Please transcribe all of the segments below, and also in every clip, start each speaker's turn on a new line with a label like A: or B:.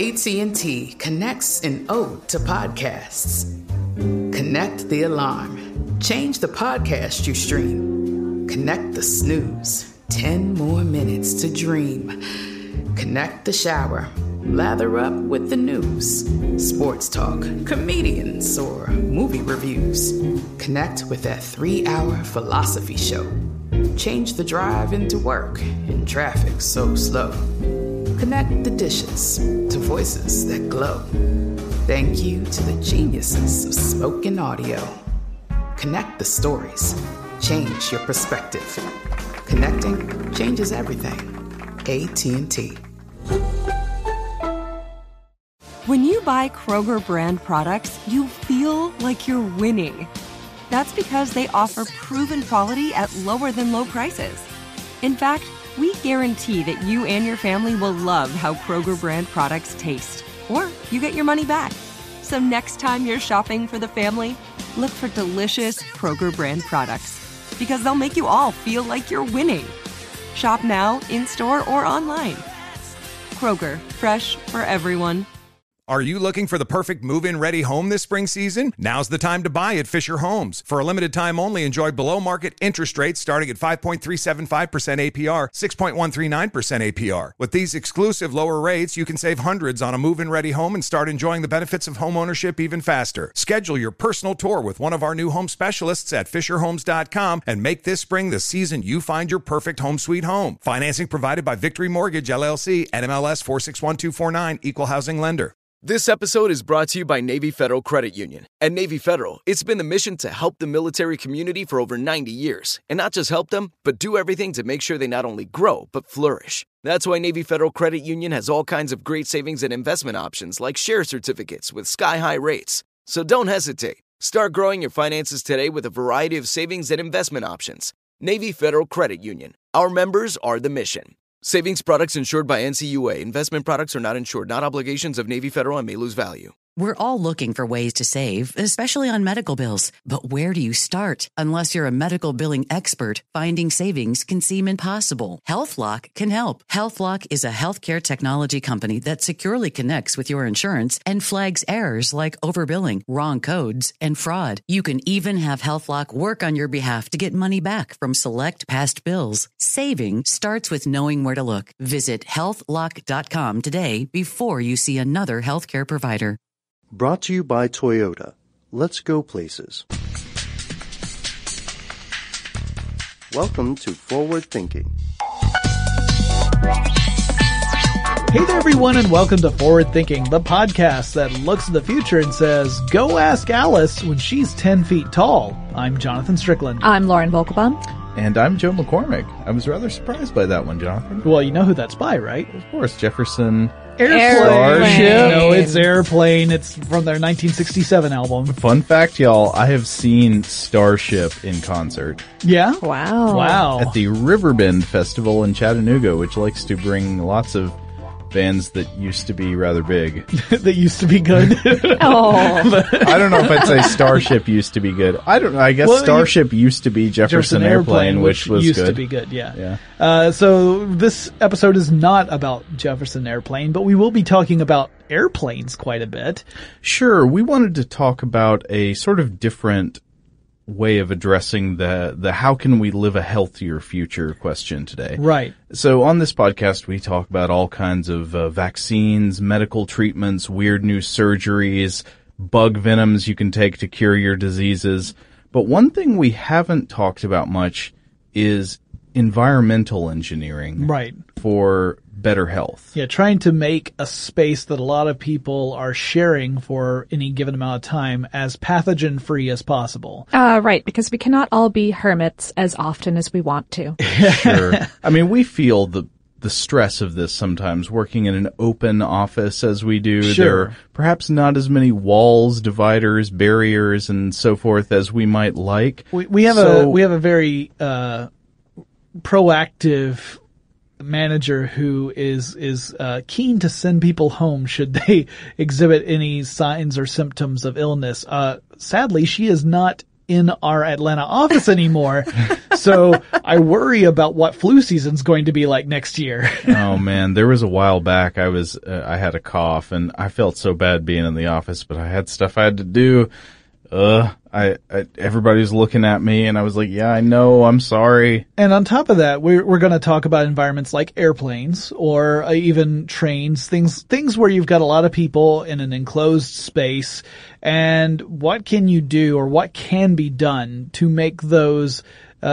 A: AT&T connects an ode to podcasts. Connect the alarm. Change the podcast you stream. Connect the snooze. 10 more minutes to dream. Connect the shower. Lather up with the news. Sports talk, comedians, or movie reviews. Connect with that 3-hour philosophy show. Change the drive into work in traffic so slow. Connect the dishes to voices that glow. Thank you to the geniuses of spoken audio. Connect the stories. Change your perspective. Connecting changes everything. AT&T.
B: When you buy Kroger brand products, you feel like you're winning. That's because they offer proven quality at lower than low prices. In fact, we guarantee that you and your family will love how Kroger brand products taste, or you get your money back. So next time you're shopping for the family, look for delicious Kroger brand products, because they'll make you all feel like you're winning. Shop now, in-store, or online. Kroger, fresh for everyone.
C: Are you looking for the perfect move-in ready home this spring season? Now's the time to buy at Fisher Homes. For a limited time only, enjoy below-market interest rates starting at 5.375% APR, 6.139% APR. With these exclusive lower rates, you can save hundreds on a move-in ready home and start enjoying the benefits of homeownership even faster. Schedule your personal tour with one of our new home specialists at FisherHomes.com and make this spring the season you find your perfect home sweet home. Financing provided by Victory Mortgage, LLC, NMLS 461249, Equal Housing Lender.
D: This episode is brought to you by Navy Federal Credit Union. At Navy Federal, it's been the mission to help the military community for over 90 years. And not just help them, but do everything to make sure they not only grow, but flourish. That's why Navy Federal Credit Union has all kinds of great savings and investment options like share certificates with sky-high rates. So don't hesitate. Start growing your finances today with a variety of savings and investment options. Navy Federal Credit Union. Our members are the mission. Savings products insured by NCUA. Investment products are not insured, not obligations of Navy Federal and may lose value.
E: We're all looking for ways to save, especially on medical bills. But where do you start? Unless you're a medical billing expert, finding savings can seem impossible. HealthLock can help. HealthLock is a healthcare technology company that securely connects with your insurance and flags errors like overbilling, wrong codes, and fraud. You can even have HealthLock work on your behalf to get money back from select past bills. Saving starts with knowing where to look. Visit healthlock.com today before you see another healthcare provider.
F: Brought to you by Toyota. Let's go places. Welcome to Forward Thinking.
G: Hey there, everyone, and welcome to Forward Thinking, the podcast that looks at the future and says, go ask Alice when she's 10 feet tall. I'm Jonathan Strickland.
H: I'm Lauren Volkelbaum.
I: And I'm Joe McCormick. I was rather surprised by that one, Jonathan.
G: Well, you know who that's by, right?
I: Of course, Jefferson
G: Starship. No, it's Airplane. It's from their 1967 album.
I: Fun fact, y'all, I have seen Starship in concert.
G: Yeah?
H: Wow.
I: At the Riverbend Festival in Chattanooga, which likes to bring lots of bands that used to be rather big.
G: That used to be good.
H: Oh.
I: I don't know if I'd say Starship used to be good. I don't know. I guess Starship used to be Jefferson Airplane, which was
G: used
I: good.
G: to be good, yeah. So this episode is not about Jefferson Airplane, but we will be talking about airplanes quite a bit.
I: Sure. We wanted to talk about a sort of different way of addressing the how can we live a healthier future question today.
G: Right.
I: So on this podcast, we talk about all kinds of vaccines, medical treatments, weird new surgeries, bug venoms you can take to cure your diseases. But one thing we haven't talked about much is environmental engineering.
G: Right.
I: For better health.
G: Yeah, trying to make a space that a lot of people are sharing for any given amount of time as pathogen-free as possible.
H: Right, because we cannot all be hermits as often as we want to.
I: Sure. I mean, we feel the stress of this sometimes, working in an open office as we do.
G: Sure.
I: There are perhaps not as many walls, dividers, barriers, and so forth as we might like.
G: We have a very proactive manager who is keen to send people home should they exhibit any signs or symptoms of illness. Sadly, she is not in our Atlanta office anymore. So I worry about what flu season's going to be like next year.
I: Oh man, there was a while back I had a cough and I felt so bad being in the office, but I had stuff I had to do. Everybody was looking at me and I was like, yeah, I know, I'm sorry.
G: And on top of that, we're going to talk about environments like airplanes or even trains, things where you've got a lot of people in an enclosed space. And what can you do or what can be done to make those,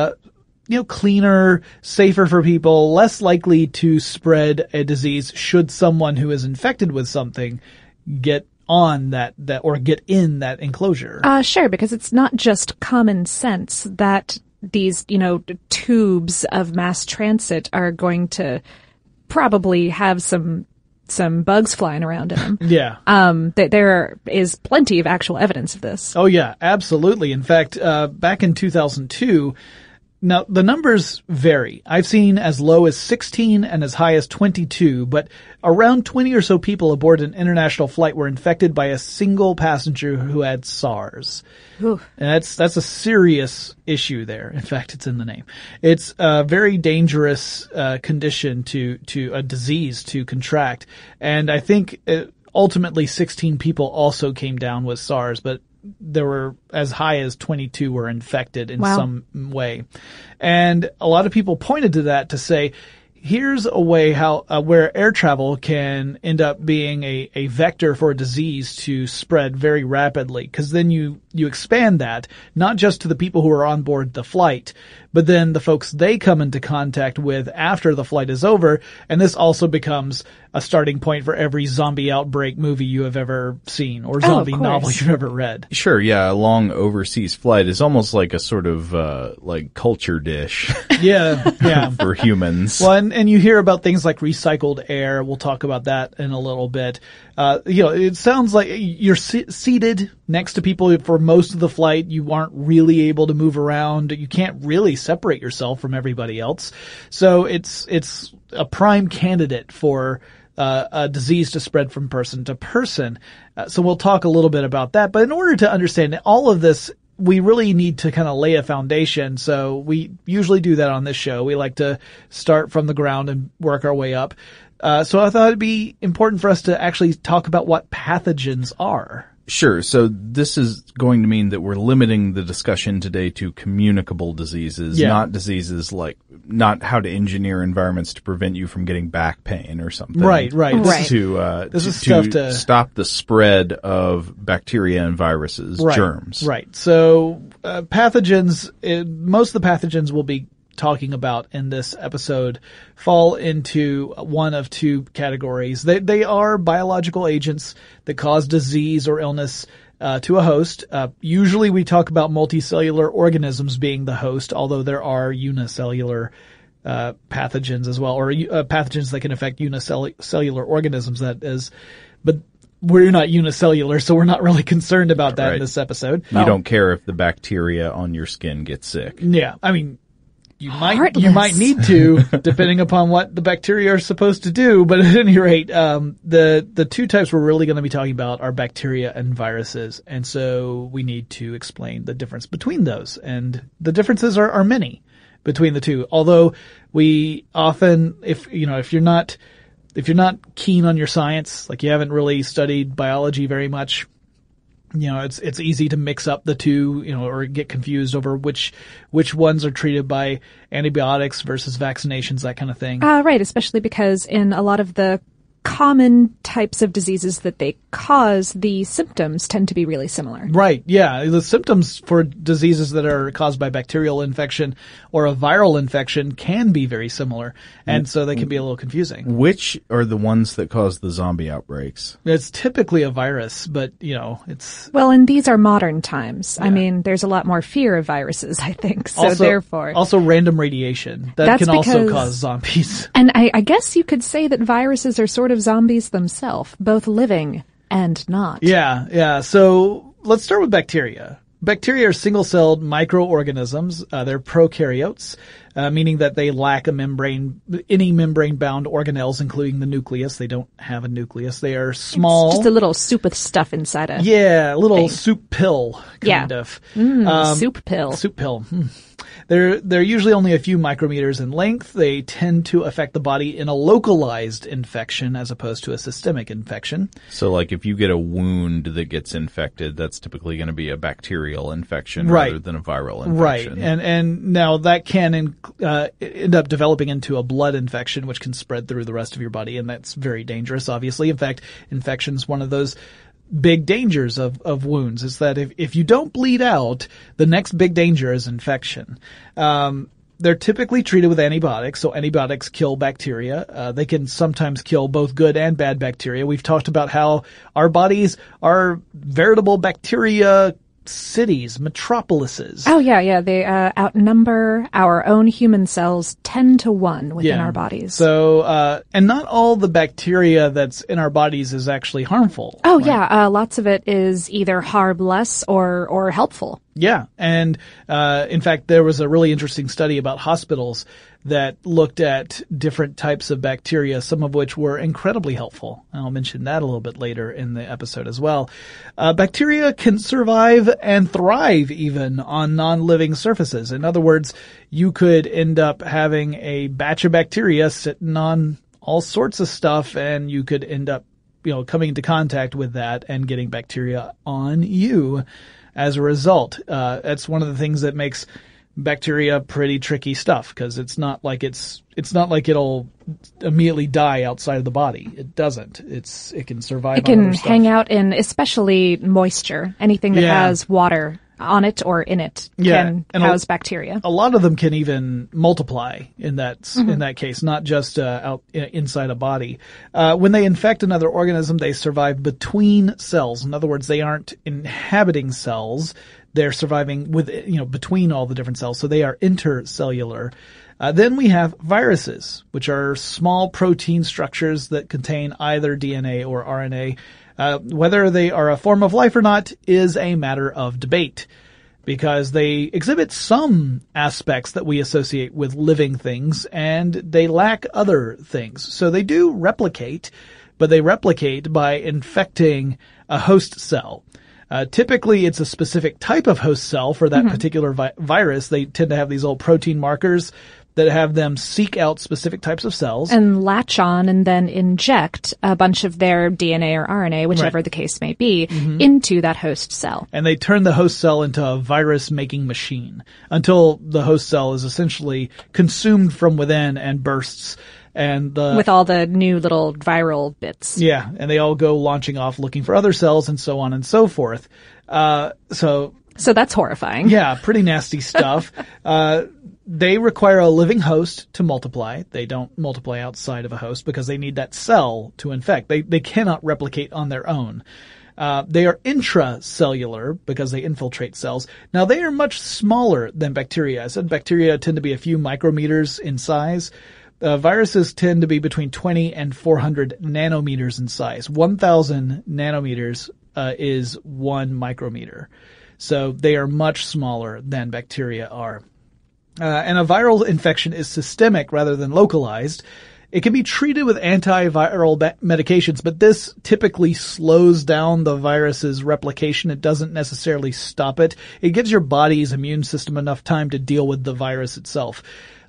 G: cleaner, safer for people, less likely to spread a disease should someone who is infected with something get on that or get in that enclosure?
H: Sure, because it's not just common sense that these, tubes of mass transit are going to probably have some bugs flying around in them.
G: Yeah.
H: There is plenty of actual evidence of this.
G: Oh yeah, absolutely. In fact, back in 2002, now, the numbers vary. I've seen as low as 16 and as high as 22, but around 20 or so people aboard an international flight were infected by a single passenger who had SARS.
H: Ooh.
G: And that's a serious issue there. In fact, it's in the name. It's a very dangerous condition to a disease to contract. And I think ultimately 16 people also came down with SARS, but there were as high as 22 were infected in some way. And a lot of people pointed to that to say, here's a way how where air travel can end up being a vector for a disease to spread very rapidly, because then you expand that not just to the people who are on board the flight, but then the folks they come into contact with after the flight is over. And this also becomes a starting point for every zombie outbreak movie you have ever seen or zombie novel you've ever read.
I: Sure, yeah, a long overseas flight is almost like a sort of like culture dish.
G: Yeah.
I: For humans.
G: Well, and you hear about things like recycled air. We'll talk about that in a little bit. It sounds like you're seated next to people for most of the flight. You aren't really able to move around. You can't really separate yourself from everybody else. So it's a prime candidate for a disease to spread from person to person. So we'll talk a little bit about that. But in order to understand all of this, we really need to kind of lay a foundation. So we usually do that on this show. We like to start from the ground and work our way up. So I thought it'd be important for us to actually talk about what pathogens are.
I: Sure. So this is going to mean that we're limiting the discussion today to communicable diseases, not diseases like not how to engineer environments to prevent you from getting back pain or something.
G: Right.
I: This is stuff to stop the spread of bacteria and viruses, germs.
G: Right. So pathogens, most of the pathogens we'll be talking about in this episode fall into one of two categories. They are biological agents that cause disease or illness to a host. Usually we talk about multicellular organisms being the host, although there are unicellular pathogens as well, or pathogens that can affect unicellular organisms, that is. But we're not unicellular, so we're not really concerned about that in this episode.
I: You don't care if the bacteria on your skin gets sick.
G: Yeah. I mean, you might need to, depending upon what the bacteria are supposed to do. But at any rate, the two types we're really going to be talking about are bacteria and viruses. And so we need to explain the difference between those. And the differences are many between the two. Although we often, if you're not keen on your science, like you haven't really studied biology very much, it's easy to mix up the two, or get confused over which ones are treated by antibiotics versus vaccinations, that kind of thing.
H: Right, especially because in a lot of the common types of diseases that they cause, the symptoms tend to be really similar.
G: Right, yeah. The symptoms for diseases that are caused by bacterial infection or a viral infection can be very similar, and so they can be a little confusing.
I: Which are the ones that cause the zombie outbreaks?
G: It's typically a virus, but, it's...
H: Well, and these are modern times. Yeah. I mean, there's a lot more fear of viruses, I think, so therefore...
G: Also random radiation. That can also cause zombies.
H: And I guess you could say that viruses are sort of zombies themselves, both living and not.
G: Yeah. So let's start with bacteria. Bacteria are single-celled microorganisms. They're prokaryotes. meaning that they lack any membrane-bound organelles, including the nucleus. They don't have a nucleus. They are small.
H: It's just a little soup with stuff inside it.
G: Yeah, a little soup pill, kind of.
H: Soup pill.
G: Soup pill. They're usually only a few micrometers in length. They tend to affect the body in a localized infection as opposed to a systemic infection.
I: So like if you get a wound that gets infected, that's typically going to be a bacterial infection rather than a viral infection.
G: Right. And now that can end up developing into a blood infection, which can spread through the rest of your body, and that's very dangerous, obviously. In fact, infection is one of those big dangers of wounds, is that if you don't bleed out, the next big danger is infection. They're typically treated with antibiotics, so antibiotics kill bacteria. They can sometimes kill both good and bad bacteria. We've talked about how our bodies are veritable bacteria cities, metropolises.
H: Oh, yeah. They outnumber our own human cells 10-1 within our bodies.
G: So, and not all the bacteria that's in our bodies is actually harmful.
H: Oh, right? Yeah. Lots of it is either harmless or helpful.
G: Yeah. And, in fact, there was a really interesting study about hospitals that looked at different types of bacteria, some of which were incredibly helpful. And I'll mention that a little bit later in the episode as well. Bacteria can survive and thrive even on non-living surfaces. In other words, you could end up having a batch of bacteria sitting on all sorts of stuff, and you could end up, coming into contact with that and getting bacteria on you as a result. That's one of the things that makes bacteria pretty tricky stuff, because it's not like it'll immediately die outside of the body. It doesn't. It can survive.
H: It can hang out in especially moisture. Anything that has water on it or in it can house bacteria.
G: A lot of them can even multiply in that case, not just out inside a body. When they infect another organism, they survive between cells. In other words, they aren't inhabiting cells. They're surviving between all the different cells. So they are intercellular. Then we have viruses, which are small protein structures that contain either DNA or RNA. Whether they are a form of life or not is a matter of debate, because they exhibit some aspects that we associate with living things, and they lack other things. So they do replicate, but they replicate by infecting a host cell. Typically, it's a specific type of host cell for that particular virus. They tend to have these little protein markers that have them seek out specific types of cells.
H: And latch on and then inject a bunch of their DNA or RNA, whichever the case may be, into that host cell.
G: And they turn the host cell into a virus-making machine until the host cell is essentially consumed from within and bursts. And
H: with all the new little viral bits.
G: Yeah, and they all go launching off looking for other cells and so on and so forth. So
H: that's horrifying.
G: Yeah, pretty nasty stuff. They require a living host to multiply. They don't multiply outside of a host because they need that cell to infect. They cannot replicate on their own. They are intracellular because they infiltrate cells. Now, they are much smaller than bacteria. I said bacteria tend to be a few micrometers in size. Viruses tend to be between 20 and 400 nanometers in size. 1,000 nanometers is 1 micrometer. So they are much smaller than bacteria are. And a viral infection is systemic rather than localized. It can be treated with antiviral medications, but this typically slows down the virus's replication. It doesn't necessarily stop it. It gives your body's immune system enough time to deal with the virus itself.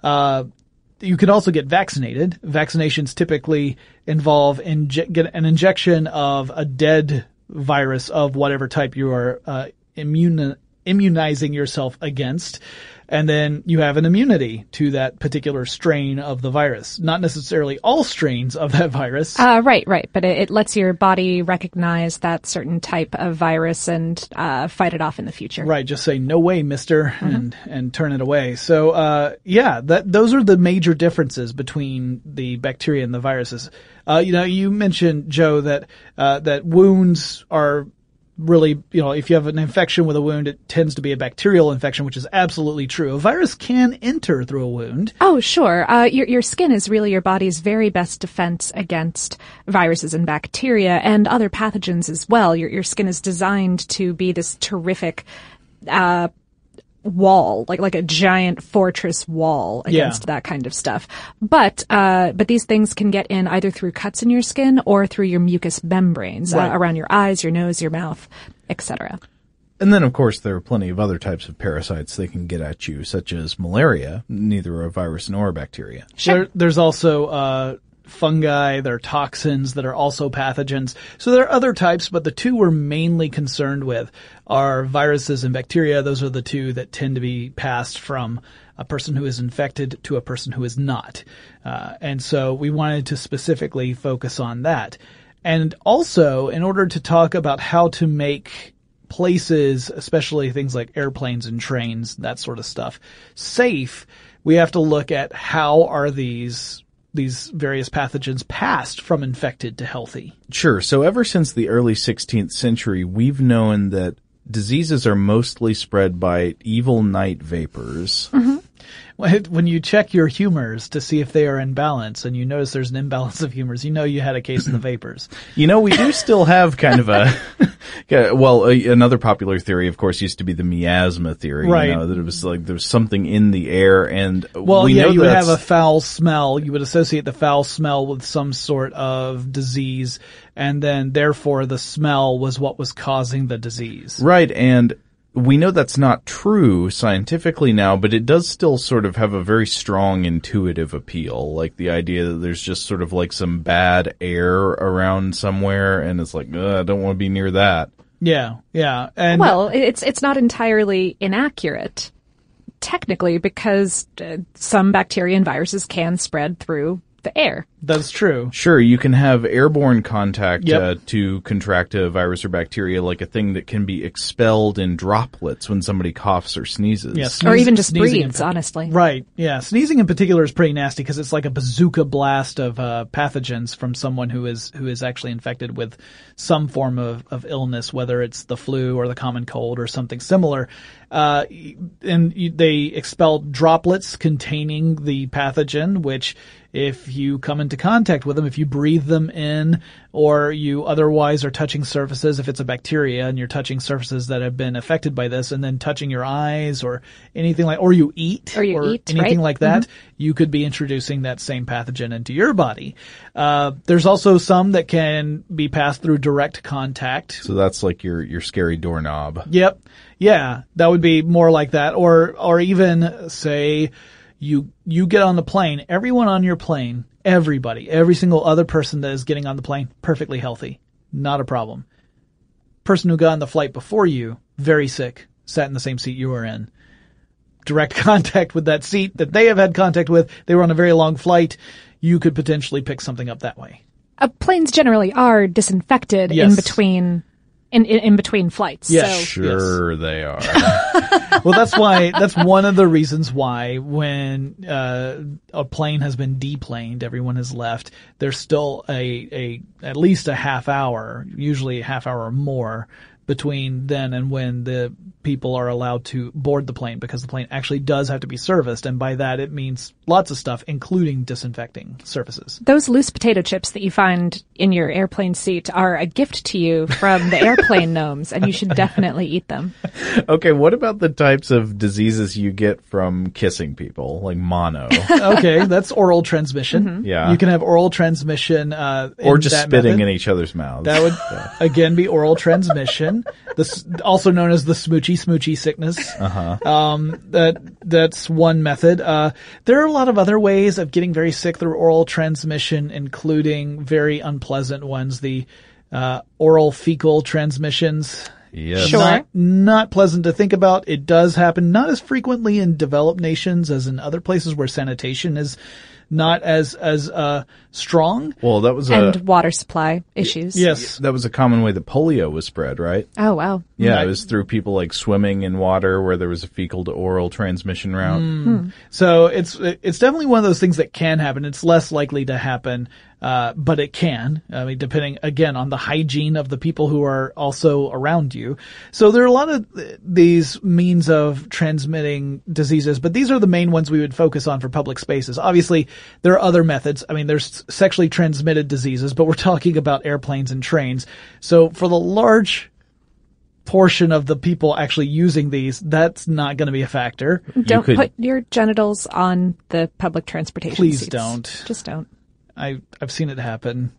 G: You can also get vaccinated. Vaccinations typically involve get an injection of a dead virus of whatever type you are immunizing yourself against. And then you have an immunity to that particular strain of the virus. Not necessarily all strains of that virus.
H: Right. But it lets your body recognize that certain type of virus and fight it off in the future.
G: Right. Just say, no way, mister, and turn it away. So, those are the major differences between the bacteria and the viruses. You mentioned, Joe, that wounds are really, if you have an infection with a wound, it tends to be a bacterial infection, which is absolutely true. A virus can enter through a wound.
H: Oh, sure. Your skin is really your body's very best defense against viruses and bacteria and other pathogens as well. Your skin is designed to be this terrific wall, like a giant fortress wall against that kind of stuff. But these things can get in either through cuts in your skin or through your mucous membranes around your eyes, your nose, your mouth, etc.
I: And then, of course, there are plenty of other types of parasites they can get at you, such as malaria, neither a virus nor a bacteria.
G: There's also fungi, there are toxins that are also pathogens. So there are other types, but the two we're mainly concerned with are viruses and bacteria. Those are the two that tend to be passed from a person who is infected to a person who is not. And so we wanted to specifically focus on that. And also, in order to talk about how to make places, especially things like airplanes and trains, that sort of stuff, safe, we have to look at how are these various pathogens passed from infected to healthy.
I: Sure. So ever since the early 16th century, we've known that diseases are mostly spread by evil night vapors.
G: Mm-hmm. When you check your humors to see if they are in balance and you notice there's an imbalance of humors, you know you had a case of the vapors.
I: You know, we do still have kind of another popular theory, of course, used to be the miasma theory.
G: Right.
I: You know, that it was like there was something in the air and
G: you
I: know
G: would have a foul smell. You would associate the foul smell with some sort of disease, and then therefore the smell was what was causing the disease.
I: Right, and we know that's not true scientifically now, but it does still sort of have a very strong intuitive appeal. Like the idea that there's just sort of like some bad air around somewhere and it's like, I don't want to be near that.
G: Yeah. And
H: well, it's not entirely inaccurate, technically, because some bacteria and viruses can spread through the air.
G: That's true.
I: Sure, you can have airborne contact
G: Yep.
I: to contract a virus or bacteria, like a thing that can be expelled in droplets when somebody coughs or sneezes.
G: Yes.
H: Or even just
G: Sneezing
H: breathes, honestly.
G: Right, yeah. Sneezing in particular is pretty nasty because it's like a bazooka blast of pathogens from someone who is actually infected with some form of illness, whether it's the flu or the common cold or something similar. They expel droplets containing the pathogen, which if you come into contact with them, if you breathe them in, or you otherwise are touching surfaces, if it's a bacteria and you're touching surfaces that have been affected by this, and then touching your eyes or anything or you eat, anything
H: right?
G: like that,
H: Mm-hmm.
G: you could be introducing that same pathogen into your body. There's also some that can be passed through direct contact.
I: So that's like your scary doorknob.
G: Yep. Yeah, that would be more like that. Or even say you get on the plane, everyone on your plane, everybody, every single other person that is getting on the plane, perfectly healthy. Not a problem. Person who got on the flight before you, very sick, sat in the same seat you were in. Direct contact with that seat that they have had contact with. They were on a very long flight. You could potentially pick something up that way.
H: Planes generally are disinfected
G: Yes.
H: in between flights.
G: Yes.
H: So.
I: Sure they are.
G: Well, that's one of the reasons why when a plane has been deplaned, everyone has left, there's still at least a half hour, usually a half hour or more, between then and when the people are allowed to board the plane, because the plane actually does have to be serviced, and by that it means lots of stuff, including disinfecting surfaces.
H: Those loose potato chips that you find in your airplane seat are a gift to you from the airplane gnomes, and you should definitely eat them.
I: Okay, what about the types of diseases you get from kissing people, like mono?
G: Okay, that's oral transmission.
H: Mm-hmm.
I: Yeah.
G: You can have oral transmission
I: Or
G: in
I: just
G: that
I: spitting
G: method.
I: in each other's mouths.
G: That would, again, be oral transmission. This, also known as the smoochy sickness. That's one method. There are a lot of other ways of getting very sick through oral transmission, including very unpleasant ones. The oral fecal transmissions.
I: Yes.
H: Sure.
G: Not pleasant to think about. It does happen, not as frequently in developed nations as in other places where sanitation is not as strong.
I: Well, that was
H: And water supply issues.
G: Yes.
I: that was a common way that polio was spread, right?
H: Oh, wow.
I: Yeah, it was through people like swimming in water where there was a fecal to oral transmission route.
G: So it's definitely one of those things that can happen. It's less likely to happen, but it can. I mean, depending again on the hygiene of the people who are also around you. So there are a lot of these means of transmitting diseases, but these are the main ones we would focus on for public spaces. Obviously, there are other methods. I mean, there's sexually transmitted diseases, but we're talking about airplanes and trains. So for the large portion of the people actually using these, that's not going to be a factor.
H: Don't put your genitals on the public transportation
G: Please
H: seats.
G: don't.
H: Just don't.
G: I've seen it happen.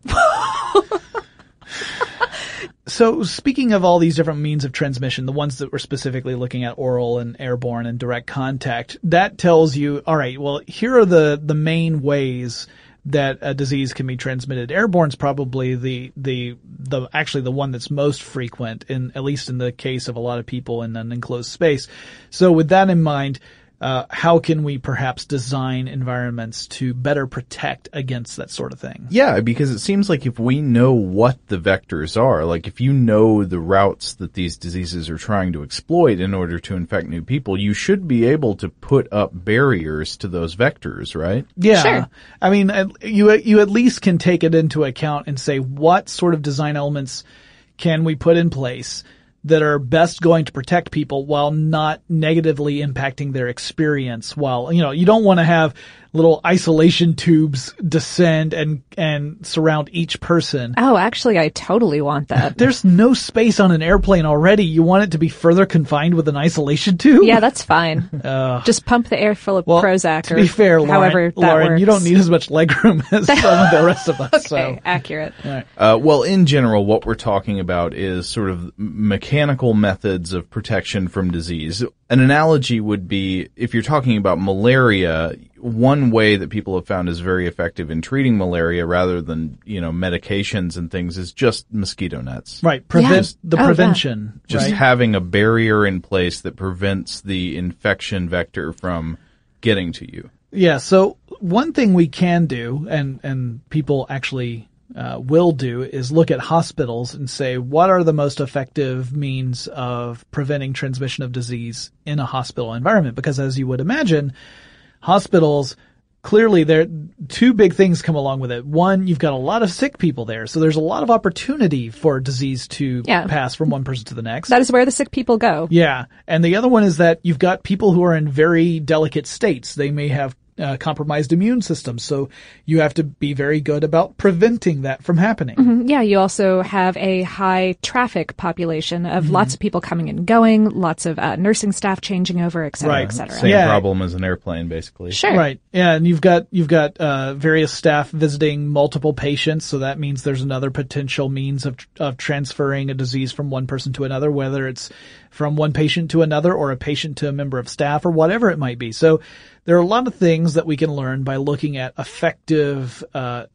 G: So speaking of all these different means of transmission, the ones that we're specifically looking at, oral and airborne and direct contact, that tells you, all right, well, here are the main ways that a disease can be transmitted. Airborne's probably the actually the one that's most frequent, at least in the case of a lot of people in an enclosed space. So with that in mind, how can we perhaps design environments to better protect against that sort of thing?
I: Yeah, because it seems like if we know what the vectors are, like if you know the routes that these diseases are trying to exploit in order to infect new people, you should be able to put up barriers to those vectors, right?
G: Yeah.
H: Sure.
G: I mean, you at least can take it into account and say what sort of design elements can we put in place that are best going to protect people while not negatively impacting their experience. While, you don't want to have little isolation tubes descend and surround each person.
H: Oh, actually, I totally want that.
G: There's no space on an airplane already. You want it to be further confined with an isolation tube?
H: Yeah, that's fine. Just pump the air full of Prozac.
G: To be fair,
H: however
G: Lauren,
H: works.
G: you don't need as much legroom as some of the rest of us.
H: Okay,
G: so.
H: accurate.
G: Right.
I: Well, in general, what we're talking about is sort of mechanical methods of protection from disease. An analogy would be, if you're talking about malaria, one way that people have found is very effective in treating malaria rather than, medications and things is just mosquito nets.
G: Right. Prevention.
I: Just
G: right?
I: having a barrier in place that prevents the infection vector from getting to you.
G: Yeah. So one thing we can do, and people actually will do, is look at hospitals and say, what are the most effective means of preventing transmission of disease in a hospital environment? Because as you would imagine, hospitals, clearly there two big things come along with it. One, you've got a lot of sick people there, so there's a lot of opportunity for disease to pass from one person to the next.
H: That is where the sick people go.
G: Yeah. And the other one is that you've got people who are in very delicate states. They may have compromised immune systems, so you have to be very good about preventing that from happening.
H: Mm-hmm. Yeah, you also have a high traffic population of lots of people coming and going, lots of nursing staff changing over, et cetera, et cetera.
I: Same problem as an airplane, basically.
H: Sure.
G: Right. Yeah, and you've got various staff visiting multiple patients, so that means there's another potential means of transferring a disease from one person to another, whether it's from one patient to another or a patient to a member of staff or whatever it might be. So there are a lot of things that we can learn by looking at effective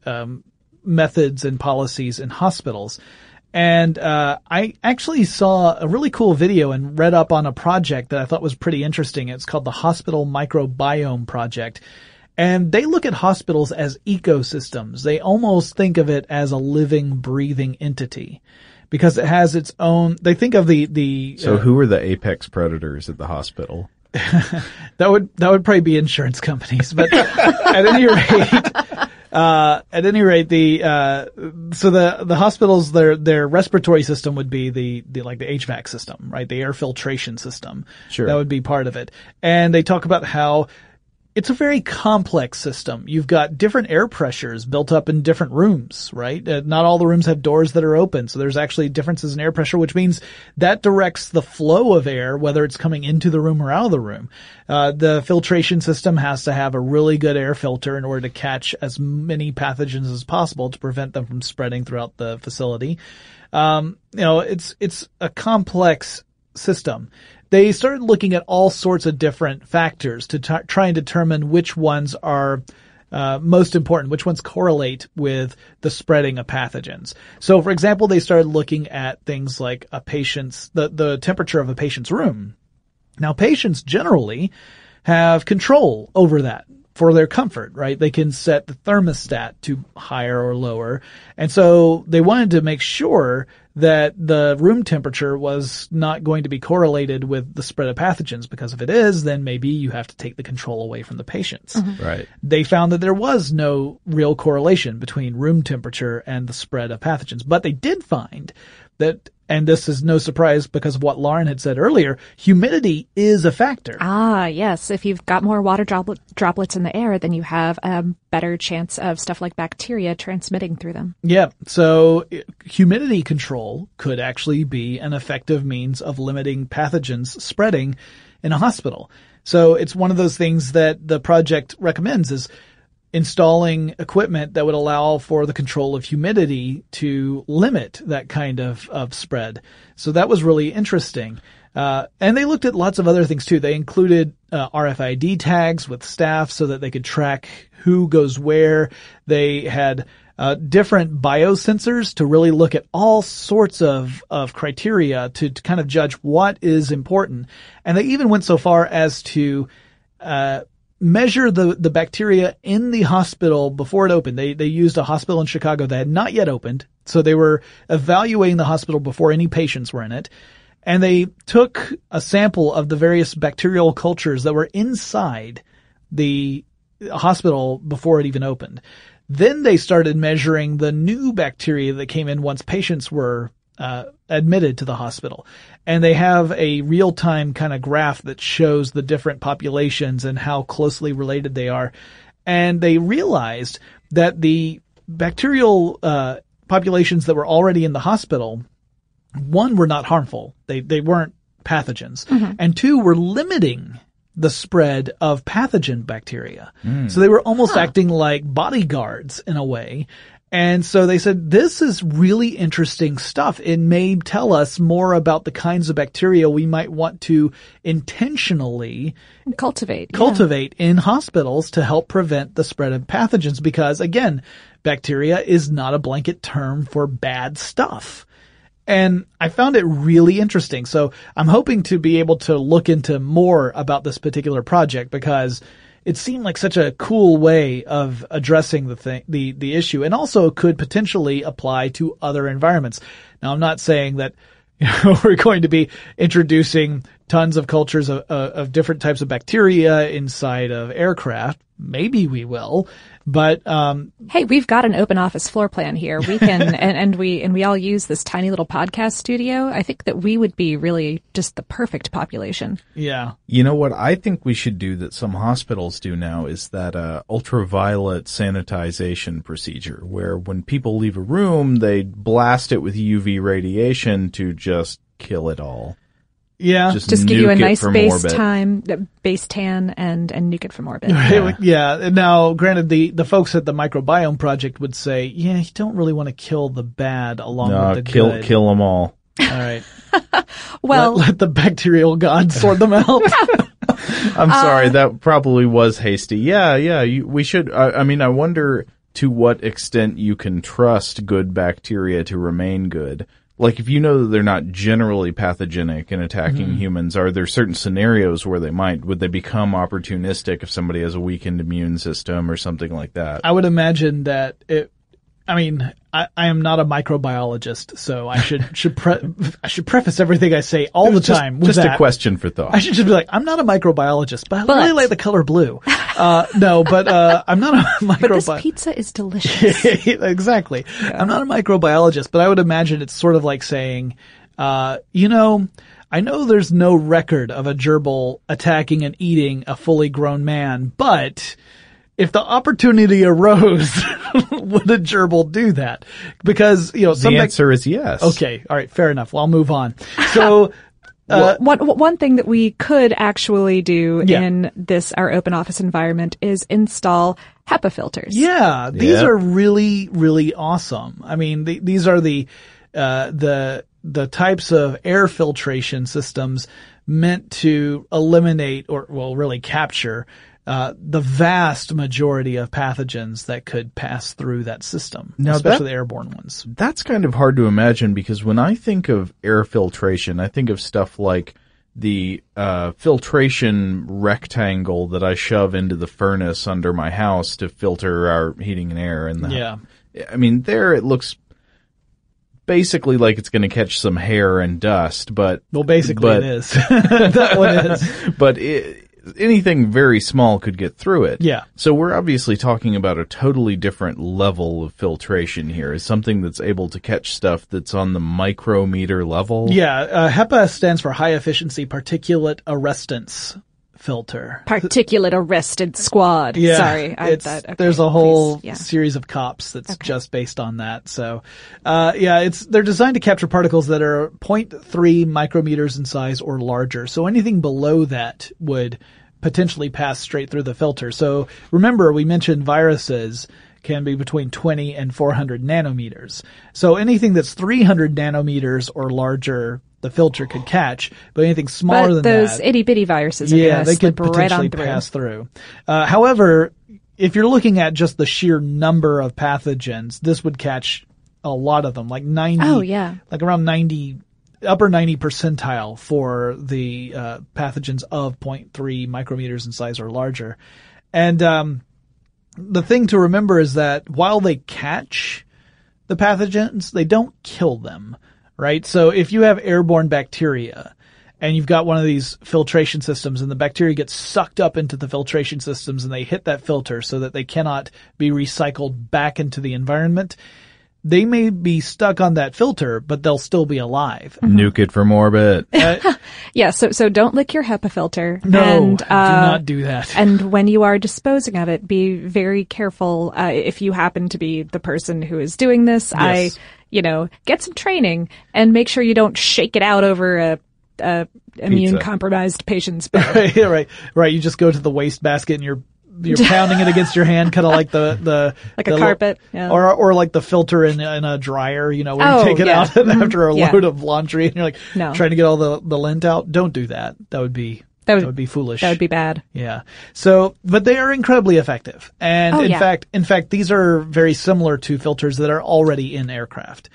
G: methods and policies in hospitals. And I actually saw a really cool video and read up on a project that I thought was pretty interesting. It's called the Hospital Microbiome Project. And they look at hospitals as ecosystems. They almost think of it as a living, breathing entity, because it has its own. They think of the.
I: So who are the apex predators at the hospital?
G: That would probably be insurance companies, but at any rate, the hospitals, their respiratory system would be the HVAC system, right? The air filtration system.
I: Sure.
G: That would be part of it. And they talk about how it's a very complex system. You've got different air pressures built up in different rooms, right? Not all the rooms have doors that are open, so there's actually differences in air pressure, which means that directs the flow of air, whether it's coming into the room or out of the room. The filtration system has to have a really good air filter in order to catch as many pathogens as possible to prevent them from spreading throughout the facility. It's a complex system. They started looking at all sorts of different factors to try and determine which ones are most important, which ones correlate with the spreading of pathogens. So, for example, they started looking at things like the temperature of a patient's room. Now, patients generally have control over that for their comfort, right? They can set the thermostat to higher or lower. And so they wanted to make sure that the room temperature was not going to be correlated with the spread of pathogens, because if it is, then maybe you have to take the control away from the patients.
H: Mm-hmm.
I: Right.
G: They found that there was no real correlation between room temperature and the spread of pathogens, but they did find and this is no surprise because of what Lauren had said earlier, humidity is a factor.
H: Ah, yes. If you've got more water droplets in the air, then you have a better chance of stuff like bacteria transmitting through them.
G: Yeah. So humidity control could actually be an effective means of limiting pathogens spreading in a hospital. So it's one of those things that the project recommends is installing equipment that would allow for the control of humidity to limit that kind of spread. So that was really interesting. And they looked at lots of other things too. They included RFID tags with staff so that they could track who goes where. They had different biosensors to really look at all sorts of criteria to kind of judge what is important. And they even went so far as to measure the bacteria in the hospital before it opened. They used a hospital in Chicago that had not yet opened. So they were evaluating the hospital before any patients were in it. And they took a sample of the various bacterial cultures that were inside the hospital before it even opened. Then they started measuring the new bacteria that came in once patients were admitted to the hospital. And they have a real-time kind of graph that shows the different populations and how closely related they are. And they realized that the bacterial populations that were already in the hospital, one, were not harmful. They weren't pathogens. Mm-hmm. And two, were limiting the spread of pathogen bacteria. So they were almost acting like bodyguards in a way. And so they said, this is really interesting stuff. It may tell us more about the kinds of bacteria we might want to intentionally
H: cultivate
G: in hospitals to help prevent the spread of pathogens. Because again, bacteria is not a blanket term for bad stuff. And I found it really interesting. So I'm hoping to be able to look into more about this particular project because it seemed like such a cool way of addressing the issue, and also could potentially apply to other environments. Now, I'm not saying that we're going to be introducing tons of cultures of different types of bacteria inside of aircraft. Maybe we will, but
H: hey, we've got an open office floor plan here. We can and we all use this tiny little podcast studio. I think that we would be really just the perfect population.
G: Yeah.
I: You know what I think we should do that some hospitals do now is that ultraviolet sanitization procedure where when people leave a room, they blast it with UV radiation to just kill it all.
G: Yeah.
H: Just give you a nice base tan and nuke it from orbit.
G: Yeah. Now, granted, the folks at the Microbiome Project would say, yeah, you don't really want to kill the bad along with the good.
I: Kill them all.
G: All right.
H: Well,
G: let the bacterial gods sort them out.
I: I'm sorry, that probably was hasty. Yeah. We should. I mean, I wonder to what extent you can trust good bacteria to remain good. Like, if you know that they're not generally pathogenic and attacking humans, are there certain scenarios where would they become opportunistic if somebody has a weakened immune system or something like that?
G: I would imagine that I am not a microbiologist, so I should preface everything I say all the time with
I: just
G: that.
I: A question for thought.
G: I should just be like, I'm not a microbiologist, but I really like the color blue. I'm not a microbiologist.
H: But this pizza is delicious.
G: Exactly. Yeah. I'm not a microbiologist, but I would imagine it's sort of like saying, I know there's no record of a gerbil attacking and eating a fully grown man, but if the opportunity arose, would a gerbil do that? Because, the
I: answer is yes.
G: Okay. All right. Fair enough. Well, I'll move on. So,
H: one thing that we could actually do in our open office environment is install HEPA filters.
G: Yeah. These are really, really awesome. I mean, these are the types of air filtration systems meant to eliminate really capture the vast majority of pathogens that could pass through that system, especially the airborne ones.
I: That's kind of hard to imagine because when I think of air filtration, I think of stuff like the filtration rectangle that I shove into the furnace under my house to filter our heating and air. I mean, there it looks basically like it's going to catch some hair and dust, but...
G: Well, basically it is. That one is.
I: But anything very small could get through it.
G: Yeah.
I: So we're obviously talking about a totally different level of filtration here. Is something that's able to catch stuff that's on the micrometer level.
G: Yeah. HEPA stands for High Efficiency Particulate Arrestance Filter.
H: Particulate Arrested Squad.
G: Yeah,
H: Sorry.
G: There's a whole
H: please, yeah.
G: series of cops that's just based on that. So, they're designed to capture particles that are 0.3 micrometers in size or larger. So anything below that would potentially pass straight through the filter. So remember, we mentioned viruses can be between 20 and 400 nanometers. So anything that's 300 nanometers or larger, the filter could catch, but anything smaller than
H: those
G: that,
H: itty bitty viruses are going to slip right on through.
G: pass through. However, if you're looking at just the sheer number of pathogens, this would catch a lot of them, like 90.
H: Oh yeah,
G: like around 90, upper 90 percentile for the pathogens of 0.3 micrometers in size or larger. And the thing to remember is that while they catch the pathogens, they don't kill them. Right? So if you have airborne bacteria and you've got one of these filtration systems and the bacteria gets sucked up into the filtration systems and they hit that filter so that they cannot be recycled back into the environment, they may be stuck on that filter, but they'll still be alive.
I: Nuke it from orbit.
H: Yeah, so don't lick your HEPA filter.
G: No,
H: and,
G: do not do that.
H: And when you are disposing of it, be very careful. If you happen to be the person who is doing this,
G: Yes.
H: Get some training and make sure you don't shake it out over a immune compromised patient's bed.
G: Right. You just go to the waste basket and you're pounding it against your hand, kind of like the
H: like a carpet, yeah.
G: or like the filter in a dryer, where you take it out after a load of laundry and you're like trying to get all the lint out. Don't do that. That would be foolish.
H: That would be bad.
G: Yeah. So, but they are incredibly effective. And in fact, these are very similar to filters that are already in aircraft.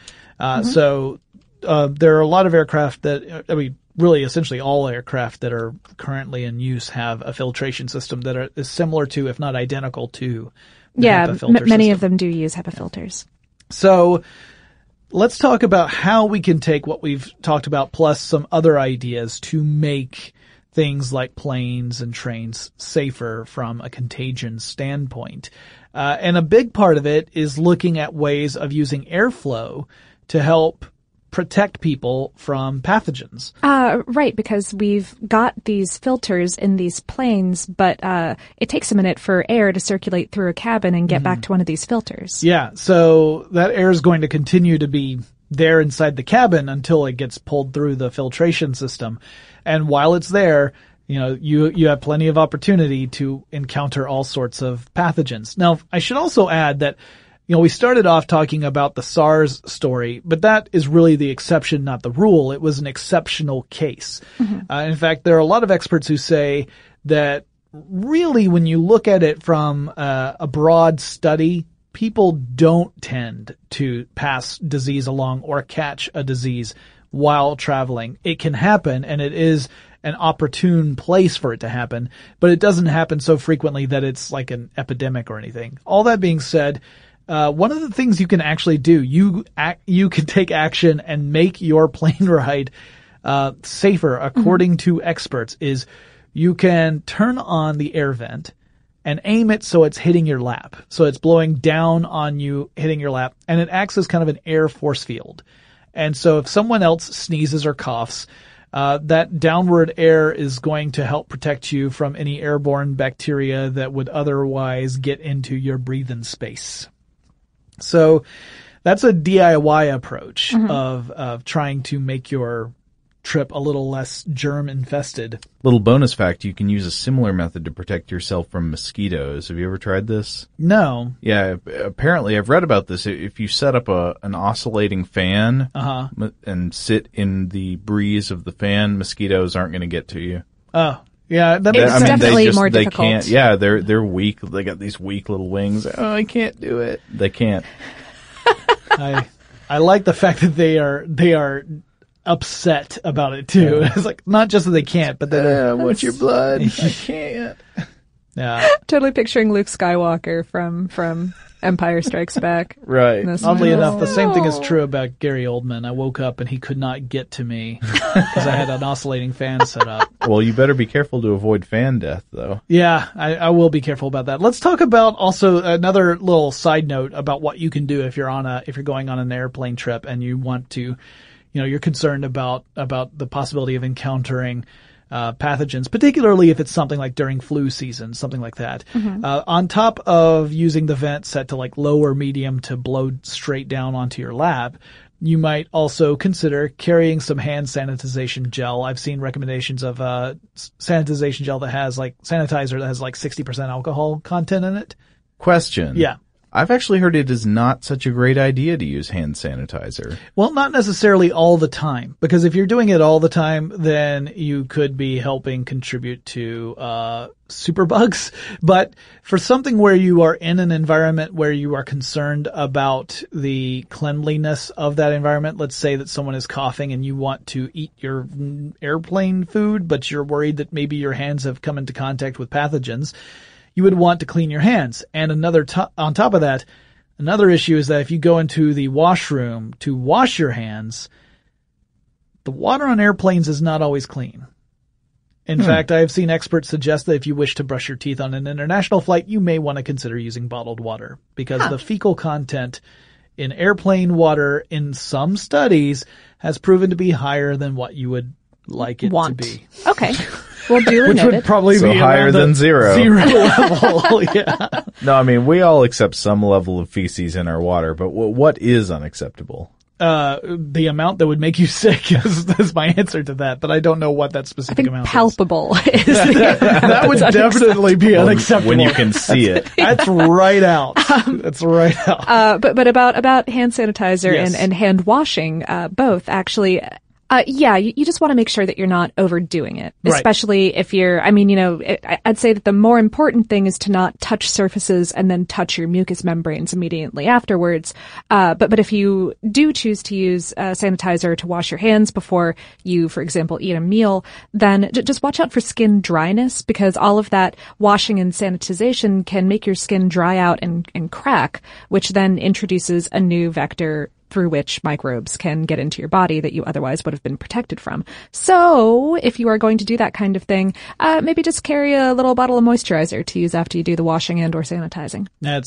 G: So, there are a lot of aircraft that, really essentially all aircraft that are currently in use have a filtration system that is similar to, if not identical to, the HEPA filter
H: many
G: system.
H: of them do use HEPA filters.
G: So, let's talk about how we can take what we've talked about plus some other ideas to make things like planes and trains safer from a contagion standpoint. And a big part of it is looking at ways of using airflow to help protect people from pathogens.
H: Right, because we've got these filters in these planes, but it takes a minute for air to circulate through a cabin and get back to one of these filters.
G: Yeah, so that air is going to continue to be there inside the cabin until it gets pulled through the filtration system. And while it's there, you have plenty of opportunity to encounter all sorts of pathogens. Now, I should also add that, we started off talking about the SARS story, but that is really the exception, not the rule. It was an exceptional case. In fact, there are a lot of experts who say that really when you look at it from a broad study, people don't tend to pass disease along or catch a disease while traveling. It can happen, and it is an opportune place for it to happen, but it doesn't happen so frequently that it's like an epidemic or anything. All that being said, one of the things you can actually do, you can take action and make your plane ride safer, according to experts, is you can turn on the air vent and aim it so it's hitting your lap. So it's blowing down on you, hitting your lap, and it acts as kind of an air force field. And so if someone else sneezes or coughs, that downward air is going to help protect you from any airborne bacteria that would otherwise get into your breathing space. So that's a DIY approach of trying to make your trip a little less germ infested.
I: Little bonus fact, you can use a similar method to protect yourself from mosquitoes. Have you ever tried this?
G: No.
I: Yeah, apparently I've read about this. If you set up an oscillating fan and sit in the breeze of the fan, mosquitoes aren't going to get to you.
G: Oh. Yeah,
H: it's definitely more difficult.
I: They can't. Yeah, they're weak. They got these weak little wings. Oh, I can't do it. They can't.
G: I like the fact that they are upset about it too. Yeah. It's like not just that they can't, but that
I: I want your blood. I can't.
G: Yeah.
H: Totally picturing Luke Skywalker from Empire Strikes Back.
I: Right.
G: Oddly enough, the same thing is true about Gary Oldman. I woke up and he could not get to me because I had an oscillating fan set up.
I: Well, you better be careful to avoid fan death, though.
G: Yeah, I will be careful about that. Let's talk about also another little side note about what you can do if you're going on an airplane trip and you want to, you're concerned about the possibility of encountering pathogens, particularly if it's something like during flu season, something like that.
H: Mm-hmm.
G: On top of using the vent set to like low or medium to blow straight down onto your lab, you might also consider carrying some hand sanitization gel. I've seen recommendations of sanitization gel that has sanitizer that has 60% alcohol content in it.
I: Question.
G: Yeah.
I: I've actually heard it is not such a great idea to use hand sanitizer.
G: Well, not necessarily all the time, because if you're doing it all the time, then you could be helping contribute to superbugs. But for something where you are in an environment where you are concerned about the cleanliness of that environment, let's say that someone is coughing and you want to eat your airplane food, but you're worried that maybe your hands have come into contact with pathogens, you would want to clean your hands. And on top of that, another issue is that if you go into the washroom to wash your hands, the water on airplanes is not always clean. In fact, I have seen experts suggest that if you wish to brush your teeth on an international flight, you may want to consider using bottled water because the fecal content in airplane water in some studies has proven to be higher than what you would like it to be.
H: Okay. Well, duly
G: Which
H: noted.
G: would probably
I: So
G: be
I: higher
G: around
I: than
G: the
I: zero.
G: level. Yeah.
I: No, I mean, we all accept some level of feces in our water, but what is unacceptable?
G: The amount that would make you sick is my answer to that, but I don't know what that
H: I
G: specific
H: think
G: amount
H: palpable is.
G: That would definitely be unacceptable.
I: When you can see it.
G: That's right out. That's right out.
H: But about hand sanitizer
G: Yes.
H: and hand washing, both actually. You just want to make sure that you're not overdoing it,
G: Right.
H: especially if I'd say that the more important thing is to not touch surfaces and then touch your mucous membranes immediately afterwards. But if you do choose to use sanitizer to wash your hands before you, for example, eat a meal, then just watch out for skin dryness because all of that washing and sanitization can make your skin dry out and crack, which then introduces a new vector through which microbes can get into your body that you otherwise would have been protected from. So if you are going to do that kind of thing, maybe just carry a little bottle of moisturizer to use after you do the washing and or sanitizing.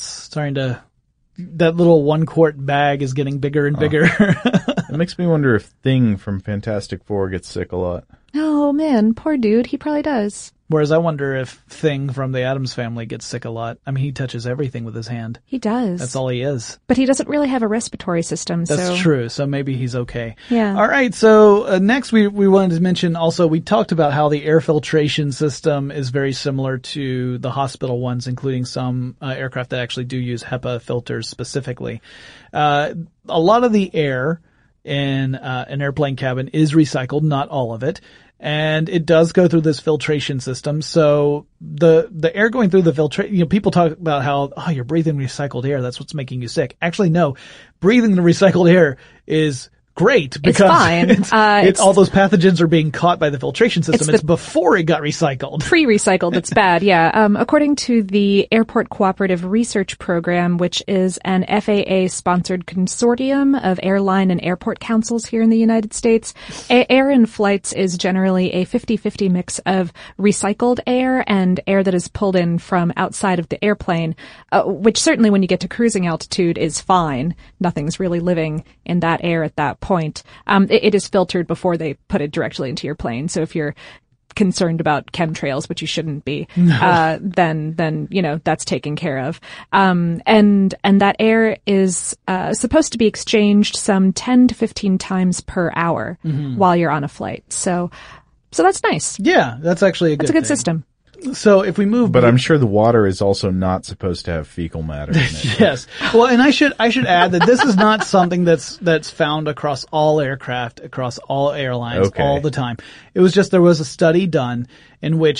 G: That little 1 quart bag is getting bigger and bigger.
I: It makes me wonder if Thing from Fantastic Four gets sick a lot.
H: Oh man, poor dude. He probably does.
G: Whereas I wonder if Thing from the Addams Family gets sick a lot. I mean, he touches everything with his hand.
H: He does.
G: That's all he is.
H: But he doesn't really have a respiratory system.
G: That's true. So maybe he's okay.
H: Yeah.
G: All right. So next we wanted to mention also, we talked about how the air filtration system is very similar to the hospital ones, including some aircraft that actually do use HEPA filters specifically. A lot of the air in an airplane cabin is recycled, not all of it. And it does go through this filtration system. So the air going through the filtration, people talk about how, you're breathing recycled air. That's what's making you sick. Actually, no. Breathing the recycled air is great because
H: it's fine.
G: all those pathogens are being caught by the filtration system. It's before it got recycled.
H: Pre-recycled, that's bad, yeah. According to the Airport Cooperative Research Program, which is an FAA-sponsored consortium of airline and airport councils here in the United States, air in flights is generally a 50-50 mix of recycled air and air that is pulled in from outside of the airplane, which certainly when you get to cruising altitude is fine. Nothing's really living in that air at that point. It is filtered before they put it directly into your plane. So if you're concerned about chemtrails, which you shouldn't be, then that's taken care of. And that air is supposed to be exchanged some 10 to 15 times per hour while you're on a flight. So that's nice.
G: Yeah, that's actually a good
H: thing.
G: system. So if we move,
I: but I'm sure the water is also not supposed to have fecal matter in it.
G: Yes. Well, and I should add that this is not something that's found across all aircraft, across all airlines, all the time. It was just there was a study done in which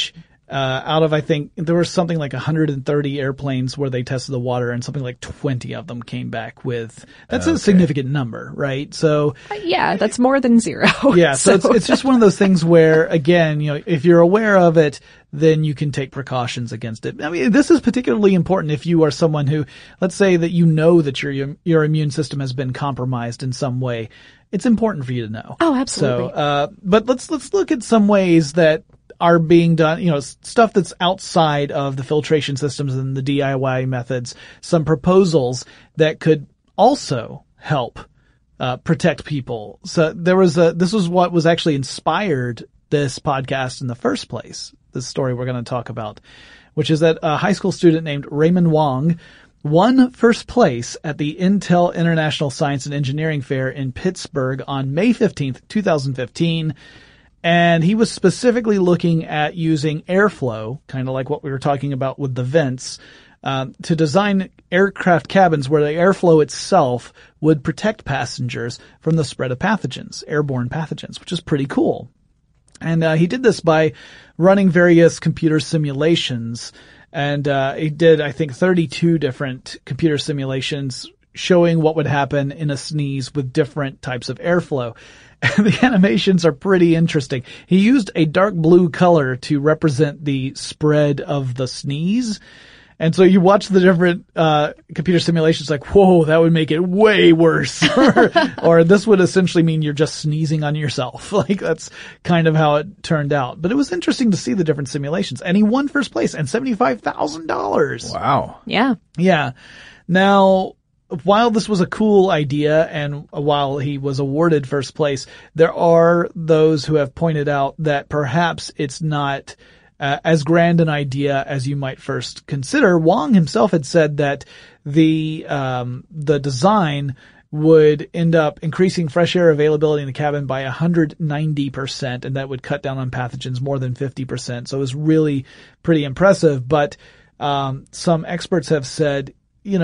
G: out of, I think, there was something like 130 airplanes where they tested the water, and something like 20 of them came back with, that's a significant number, right? So.
H: Yeah, that's more than zero.
G: Yeah, so it's just one of those things where, again, if you're aware of it, then you can take precautions against it. I mean, this is particularly important if you are someone who, let's say that that your immune system has been compromised in some way. It's important for you to know.
H: Oh, absolutely.
G: So, but let's look at some ways that are being done, stuff that's outside of the filtration systems and the DIY methods, some proposals that could also help protect people. So this was what was actually inspired this podcast in the first place, this story we're going to talk about, which is that a high school student named Raymond Wong won first place at the Intel International Science and Engineering Fair in Pittsburgh on May 15th, 2015. And he was specifically looking at using airflow, kind of like what we were talking about with the vents, to design aircraft cabins where the airflow itself would protect passengers from the spread of pathogens, airborne pathogens, which is pretty cool. And he did this by running various computer simulations. And he did, I think, 32 different computer simulations showing what would happen in a sneeze with different types of airflow. And the animations are pretty interesting. He used a dark blue color to represent the spread of the sneeze. And so you watch the different computer simulations like, whoa, that would make it way worse. or this would essentially mean you're just sneezing on yourself. Like, that's kind of how it turned out. But it was interesting to see the different simulations. And he won first place and $75,000.
I: Wow.
H: Yeah.
G: Yeah. Now, while this was a cool idea and while he was awarded first place, there are those who have pointed out that perhaps it's not as grand an idea as you might first consider. Wong himself had said that the design would end up increasing fresh air availability in the cabin by 190%, and that would cut down on pathogens more than 50%. So it was really pretty impressive. But some experts have said,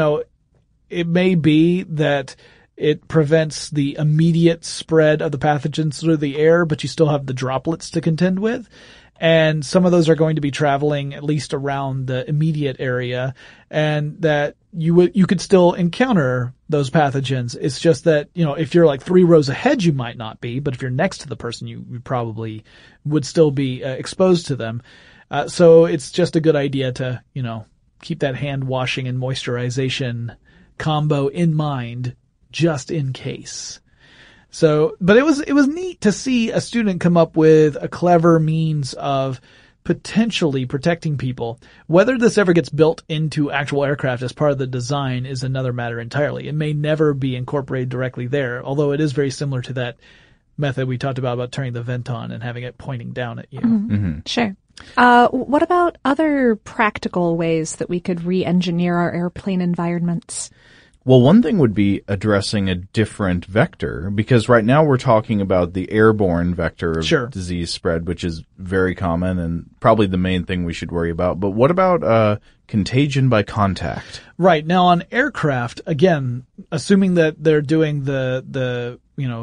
G: it may be that it prevents the immediate spread of the pathogens through the air, but you still have the droplets to contend with. And some of those are going to be traveling at least around the immediate area, and that you could still encounter those pathogens. It's just that, if you're like 3 rows ahead, you might not be, but if you're next to the person, you probably would still be exposed to them. So it's just a good idea to, keep that hand washing and moisturization combo in mind, just in case. So, but it was neat to see a student come up with a clever means of potentially protecting people. Whether this ever gets built into actual aircraft as part of the design is another matter entirely. It may never be incorporated directly there, although it is very similar to that method we talked about turning the vent on and having it pointing down at you.
H: Mm-hmm.
I: Mm-hmm.
H: Sure. What about other practical ways that we could re-engineer our airplane environments?
I: Well, one thing would be addressing a different vector, because right now we're talking about the airborne vector of disease spread, which is very common and probably the main thing we should worry about. But what about contagion by contact?
G: Right. Now on aircraft, again, assuming that they're doing the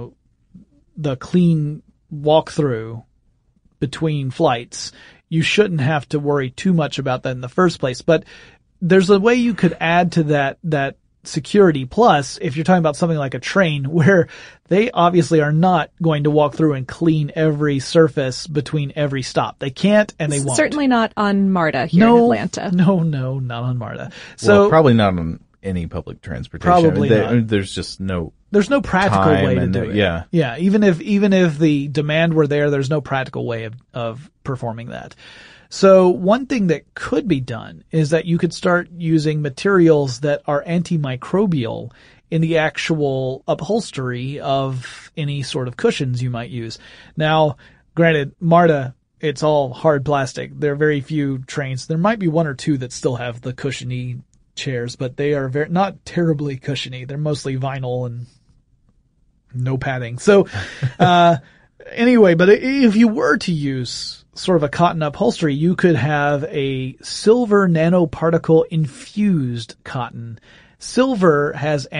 G: clean walkthrough between flights, you shouldn't have to worry too much about that in the first place. But there's a way you could add to that security. Plus, if you're talking about something like a train where they obviously are not going to walk through and clean every surface between every stop. They can't and they won't.
H: Certainly not on MARTA here in Atlanta.
G: No, not on MARTA. So
I: probably not on any public transportation.
G: Probably not.
I: There's just
G: there's no practical way to do it.
I: Yeah.
G: Yeah. Even if the demand were there's no practical way of performing that. So one thing that could be done is that you could start using materials that are antimicrobial in the actual upholstery of any sort of cushions you might use. Now, granted, MARTA, it's all hard plastic. There are very few trains. There might be 1 or 2 that still have the cushiony chairs, but they are not terribly cushiony. They're mostly vinyl and no padding. So, anyway, but if you were to use sort of a cotton upholstery, you could have a silver nanoparticle infused cotton. Silver has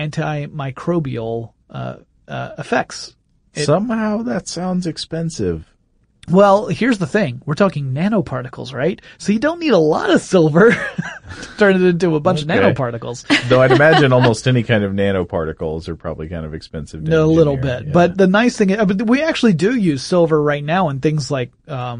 G: antimicrobial effects.
I: Somehow that sounds expensive.
G: Well, here's the thing. We're talking nanoparticles, right? So you don't need a lot of silver to turn it into a bunch of nanoparticles.
I: Though I'd imagine almost any kind of nanoparticles are probably kind of expensive to
G: A little
I: engineer.
G: bit.
I: Yeah.
G: But the nice thing is, we actually do use silver right now in things like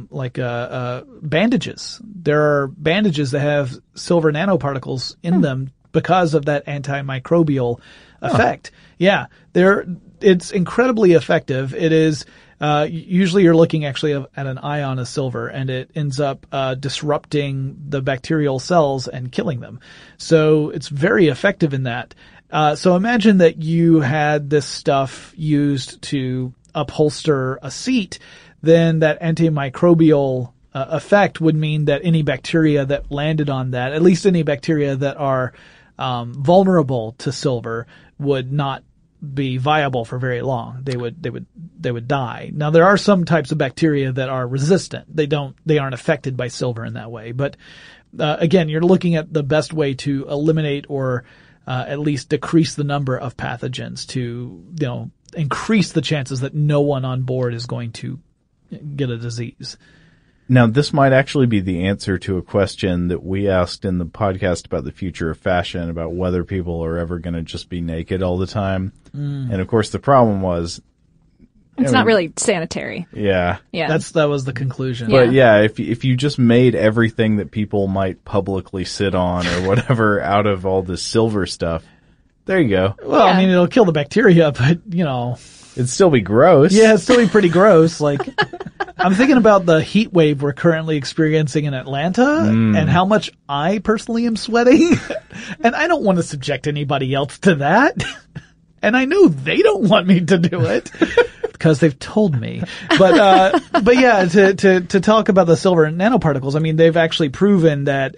G: bandages. There are bandages that have silver nanoparticles in them because of that antimicrobial effect. Yeah. It's incredibly effective. It is, usually you're looking actually at an ion of silver, and it ends up disrupting the bacterial cells and killing them. So it's very effective in that. So imagine that you had this stuff used to upholster a seat, then that antimicrobial effect would mean that any bacteria that landed on that, at least any bacteria that are vulnerable to silver, would not be viable for very long. They would die. Now there are some types of bacteria that are resistant. They aren't affected by silver in that way. But again, you're looking at the best way to eliminate or at least decrease the number of pathogens to, increase the chances that no one on board is going to get a disease.
I: Now, this might actually be the answer to a question that we asked in the podcast about the future of fashion, about whether people are ever going to just be naked all the time. And of course, the problem was
H: it's not really sanitary.
I: Yeah.
H: Yeah.
G: That was the conclusion.
I: But yeah, if you just made everything that people might publicly sit on or whatever out of all this silver stuff, there you go.
G: Well, I mean, it'll kill the bacteria, but
I: it'd still be gross.
G: Yeah, it'd still be pretty gross. Like, I'm thinking about the heat wave we're currently experiencing in Atlanta and how much I personally am sweating. And I don't want to subject anybody else to that. And I know they don't want me to do it because they've told me. But yeah, to talk about the silver nanoparticles, I mean, they've actually proven that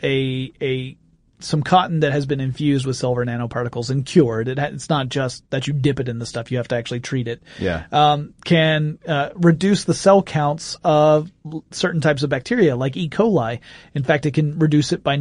G: some cotton that has been infused with silver nanoparticles and cured, it's not just that you dip it in the stuff, you have to actually treat it.
I: Yeah.
G: Can reduce the cell counts of certain types of bacteria like E. coli. In fact, it can reduce it by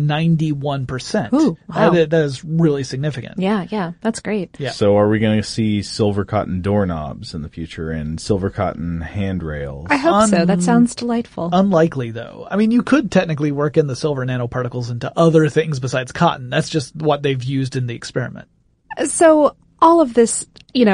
G: 91%.
H: Ooh, wow.
G: That is really significant.
H: Yeah, that's great.
G: Yeah.
I: So are we going to see silver cotton doorknobs in the future and silver cotton handrails?
H: I hope so. That sounds delightful.
G: Unlikely, though. I mean, you could technically work in the silver nanoparticles into other things besides cotton. That's just what they've used in the experiment.
H: So all of this,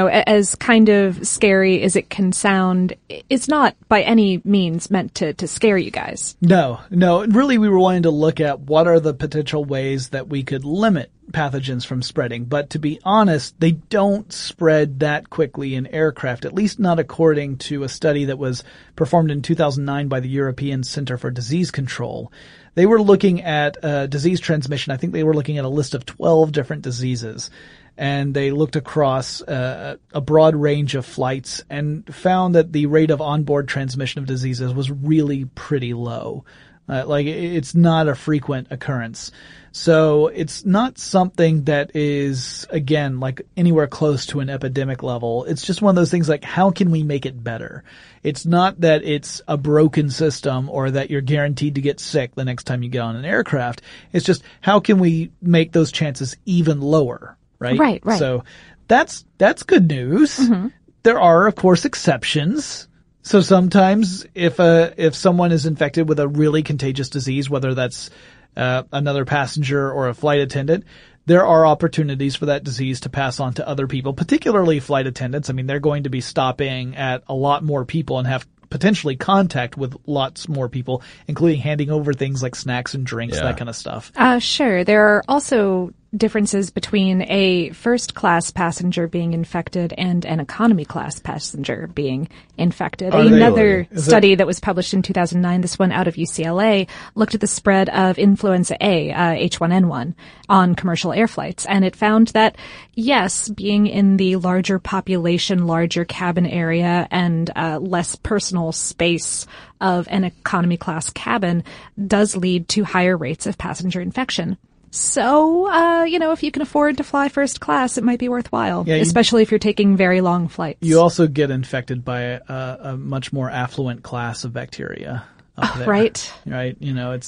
H: as kind of scary as it can sound, it's not by any means meant to scare you guys.
G: No. Really, we were wanting to look at what are the potential ways that we could limit pathogens from spreading. But to be honest, they don't spread that quickly in aircraft, at least not according to a study that was performed in 2009 by the European Center for Disease Control. They were looking at disease transmission. I think they were looking at a list of 12 different diseases. And they looked across a broad range of flights and found that the rate of onboard transmission of diseases was really pretty low. It's not a frequent occurrence. So it's not something that is, again, like anywhere close to an epidemic level. It's just one of those things like, how can we make it better? It's not that it's a broken system or that you're guaranteed to get sick the next time you get on an aircraft. It's just, how can we make those chances even lower? Right. So that's good news. Mm-hmm. There are, of course, exceptions. So sometimes if someone is infected with a really contagious disease, whether that's another passenger or a flight attendant, there are opportunities for that disease to pass on to other people, particularly flight attendants. I mean, they're going to be stopping at a lot more people and have potentially contact with lots more people, including handing over things like snacks and drinks, that kind of stuff.
H: Sure. There are also differences between a first-class passenger being infected and an economy-class passenger being infected. Another study that was published in 2009, this one out of UCLA, looked at the spread of influenza A, H1N1, on commercial air flights. And it found that, yes, being in the larger population, larger cabin area, and less personal space of an economy-class cabin does lead to higher rates of passenger infection. So, if you can afford to fly first class, it might be worthwhile, especially if you're taking very long flights.
G: You also get infected by a much more affluent class of bacteria up there.
H: Right.
G: Right.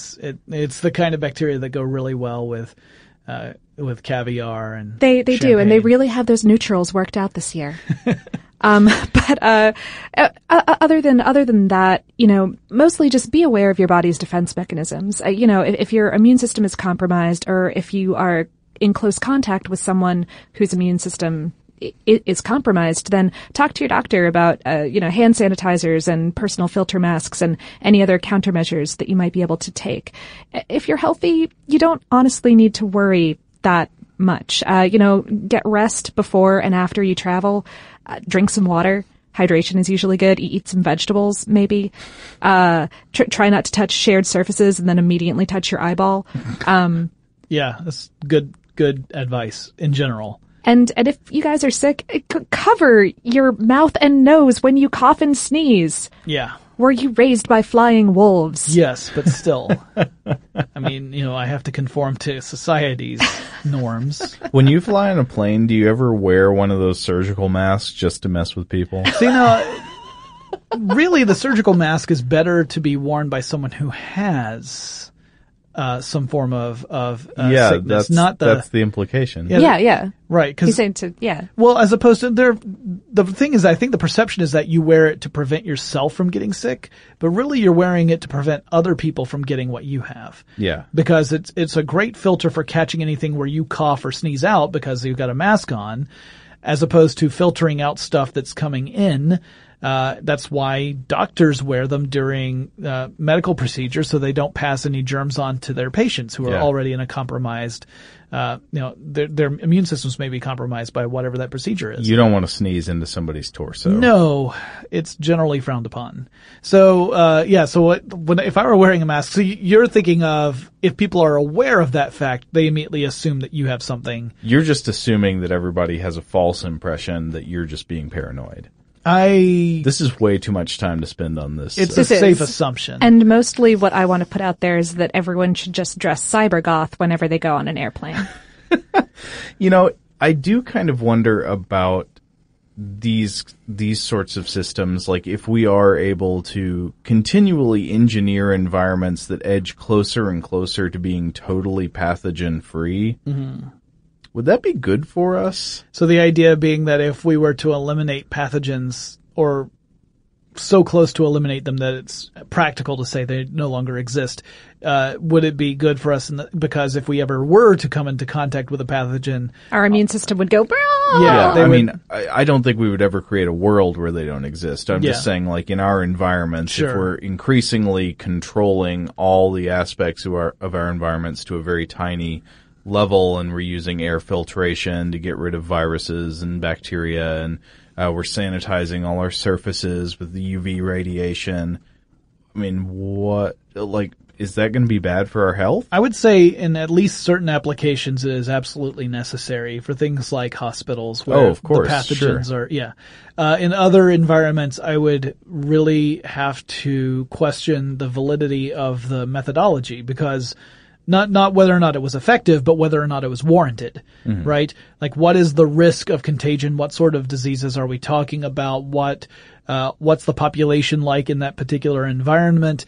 G: It's the kind of bacteria that go really well with caviar and
H: They
G: champagne.
H: do, and they really have those neutrals worked out this year. But other than that, mostly just be aware of your body's defense mechanisms. If your immune system is compromised, or if you are in close contact with someone whose immune system is compromised, then talk to your doctor about, hand sanitizers and personal filter masks and any other countermeasures that you might be able to take. If you're healthy, you don't honestly need to worry that much. Get rest before and after you travel. Drink some water. Hydration is usually good. Eat some vegetables, maybe. Try not to touch shared surfaces and then immediately touch your eyeball.
G: Yeah, that's good advice in general.
H: And if you guys are sick, cover your mouth and nose when you cough and sneeze.
G: Yeah.
H: Were you raised by flying wolves?
G: Yes, but still. I mean, I have to conform to society's norms.
I: When you fly on a plane, do you ever wear one of those surgical masks just to mess with people?
G: See, really, the surgical mask is better to be worn by someone who has some form of sickness.
I: That's the implication.
H: Yeah.
G: Right.
H: He's saying to, yeah.
G: Well, as opposed to the thing is, I think the perception is that you wear it to prevent yourself from getting sick, but really you're wearing it to prevent other people from getting what you have.
I: Yeah.
G: Because it's a great filter for catching anything where you cough or sneeze out because you've got a mask on, as opposed to filtering out stuff that's coming in. That's why doctors wear them during medical procedures, so they don't pass any germs on to their patients who are already in a compromised, their immune systems may be compromised by whatever that procedure is.
I: You don't want to sneeze into somebody's torso.
G: No, it's generally frowned upon. So, if I were wearing a mask, so you're thinking of if people are aware of that fact, they immediately assume that you have something.
I: You're just assuming that everybody has a false impression that you're just being paranoid.
G: This
I: is way too much time to spend on this.
G: It's a safe assumption.
H: And mostly what I want to put out there is that everyone should just dress cybergoth whenever they go on an airplane.
I: I do kind of wonder about these sorts of systems. Like, if we are able to continually engineer environments that edge closer and closer to being totally pathogen free, would that be good for us?
G: So the idea being that if we were to eliminate pathogens, or so close to eliminate them that it's practical to say they no longer exist, would it be good for us? Because if we ever were to come into contact with a pathogen,
H: our immune system would go.
I: I don't think we would ever create a world where they don't exist. I'm just saying, like, in our environments, if we're increasingly controlling all the aspects of our environments to a very tiny level, and we're using air filtration to get rid of viruses and bacteria, and we're sanitizing all our surfaces with the UV radiation. I mean, is that going to be bad for our health?
G: I would say in at least certain applications it is absolutely necessary for things like hospitals where the pathogens are, in other environments, I would really have to question the validity of the methodology, because not whether or not it was effective, but whether or not it was warranted, right? Like, what is the risk of contagion? What sort of diseases are we talking about? What's the population like in that particular environment?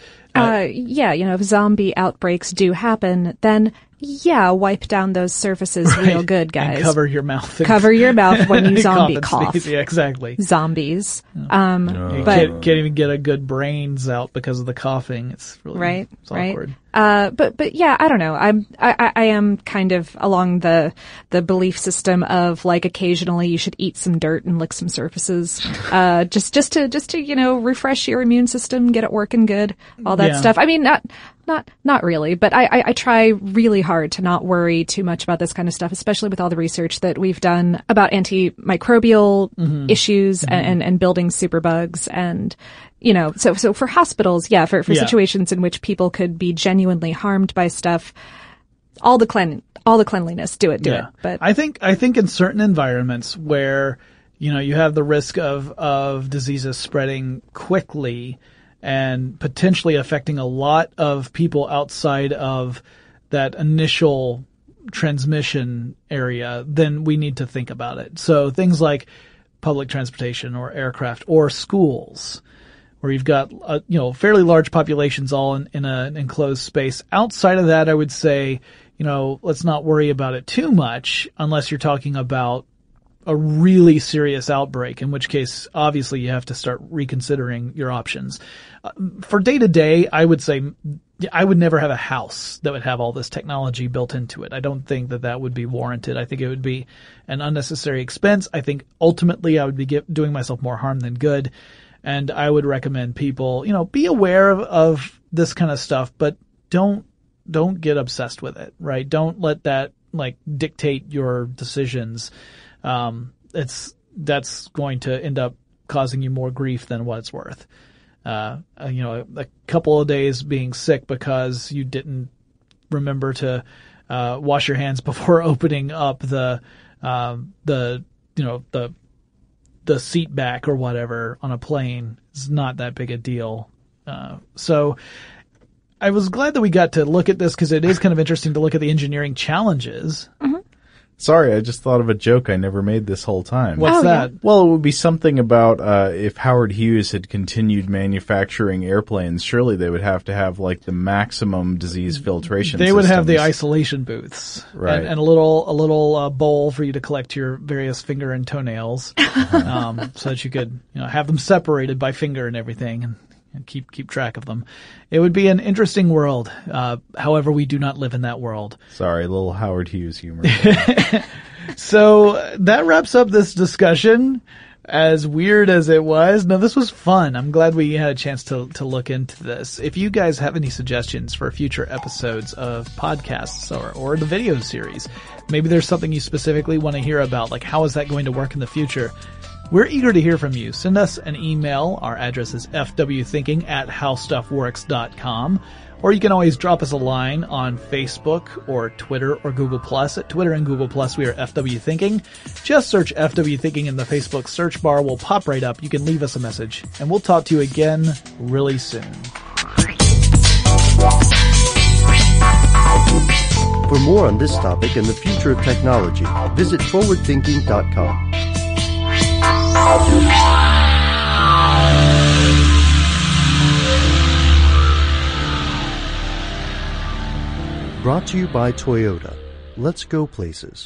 H: If zombie outbreaks do happen, then wipe down those surfaces real good, guys.
G: And cover your mouth.
H: Cover your mouth when you zombie cough.
G: Yeah, exactly.
H: Zombies.
G: You can't even get a good brains out because of the coughing. It's really it's awkward.
H: But I don't know. I am kind of along the belief system of, like, occasionally you should eat some dirt and lick some surfaces, just to refresh your immune system, get it working good, all that stuff. I mean, not really, but I try really hard to not worry too much about this kind of stuff, especially with all the research that we've done about antimicrobial issues and building superbugs, and so for hospitals, for situations in which people could be genuinely harmed by stuff, all the cleanliness, do it. But
G: I think in certain environments where you have the risk of diseases spreading quickly and potentially affecting a lot of people outside of that initial transmission area, then we need to think about it. So things like public transportation or aircraft or schools, where you've got fairly large populations all in an enclosed space. Outside of that, I would say, let's not worry about it too much, unless you're talking about a really serious outbreak, in which case, obviously, you have to start reconsidering your options. For day to day, I would say I would never have a house that would have all this technology built into it. I don't think that would be warranted. I think it would be an unnecessary expense. I think ultimately I would be doing myself more harm than good. And I would recommend people, be aware of this kind of stuff, but don't get obsessed with it, right? Don't let that dictate your decisions. That's going to end up causing you more grief than what it's worth. A couple of days being sick because you didn't remember to wash your hands before opening up the seat back or whatever on a plane is not that big a deal. So I was glad that we got to look at this because it is kind of interesting to look at the engineering challenges. Mm-hmm.
I: Sorry, I just thought of a joke I never made this whole time.
G: What's that?
I: Yeah. Well, it would be something about if Howard Hughes had continued manufacturing airplanes, surely they would have to have the maximum disease filtration
G: They
I: systems.
G: would have the isolation booths.
I: Right.
G: And a little bowl for you to collect your various finger and toenails so that you could have them separated by finger and everything and keep track of them. It would be an interesting world. However, we do not live in that world.
I: Sorry, a little Howard Hughes humor.
G: So that wraps up this discussion, as weird as it was. No, this was fun. I'm glad we had a chance to look into this. If you guys have any suggestions for future episodes of podcasts or the video series, maybe there's something you specifically want to hear about, like how is that going to work in the future? We're eager to hear from you. Send us an email. Our address is fwthinking@howstuffworks.com. Or you can always drop us a line on Facebook or Twitter or Google+. At Twitter and Google+, we are FW Thinking. Just search FW Thinking in the Facebook search bar. We'll pop right up. You can leave us a message. And we'll talk to you again really soon.
F: For more on this topic and the future of technology, visit forwardthinking.com. Brought to you by Toyota. Let's go places.